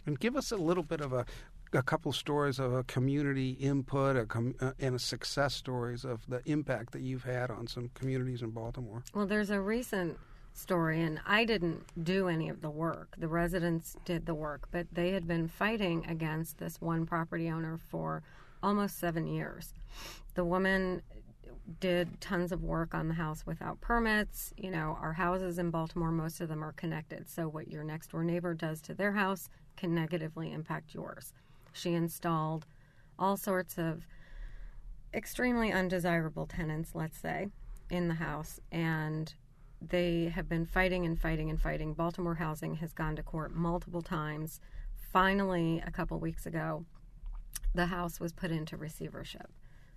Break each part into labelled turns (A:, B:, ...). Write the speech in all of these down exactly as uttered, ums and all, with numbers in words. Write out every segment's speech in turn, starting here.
A: And give us a little bit of a, a couple stories of a community input a com, uh, and a success stories of the impact that you've had on some communities in Baltimore.
B: Well, there's a recent story, and I didn't do any of the work. The residents did the work, but they had been fighting against this one property owner for almost seven years. The woman did tons of work on the house without permits. You know, our houses in Baltimore, most of them are connected. So what your next door neighbor does to their house can negatively impact yours. She installed all sorts of extremely undesirable tenants, let's say, in the house. And they have been fighting and fighting and fighting. Baltimore Housing has gone to court multiple times. Finally, a couple weeks ago, the house was put into receivership.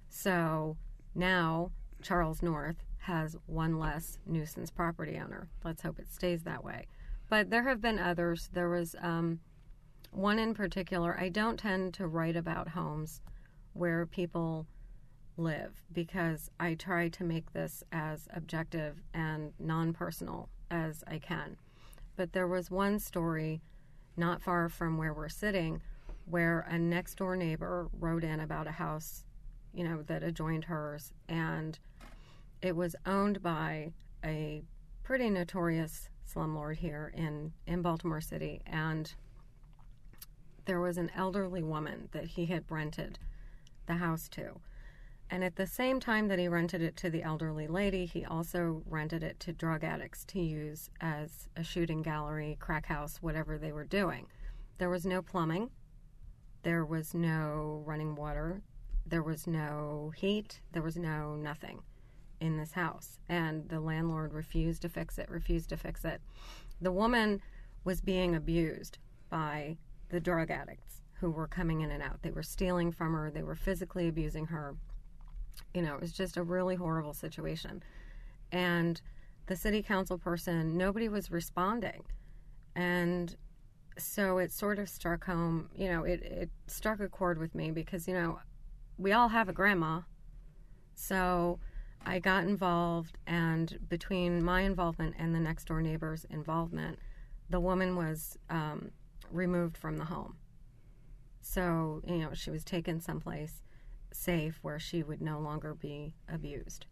B: So now Charles North has one less nuisance property owner. Let's hope it stays that way. But there have been others. There was um, one in particular. I don't tend to write about homes where people live because I try to make this as objective and non-personal as I can. But there was one story not far from where we're sitting where a next door neighbor wrote in about a house, you know, that adjoined hers, and it was owned by a pretty notorious slumlord here in, in Baltimore City, and there was an elderly woman that he had rented the house to. And at the same time that he rented it to the elderly lady, he also rented it to drug addicts to use as a shooting gallery, crack house, whatever they were doing. There was no plumbing. There was no running water. There was no heat. There was no nothing in this house. And the landlord refused to fix it, refused to fix it. The woman was being abused by the drug addicts who were coming in and out. They were stealing from her. They were physically abusing her. You know, it was just a really horrible situation. And the city council person, nobody was responding. And so it sort of struck home, you know, it, it struck a chord with me because, you know, we all have a grandma. So I got involved, and between my involvement and the next door neighbor's involvement, the woman was um, removed from the home. So, you know, she was taken someplace safe where she would no longer be abused.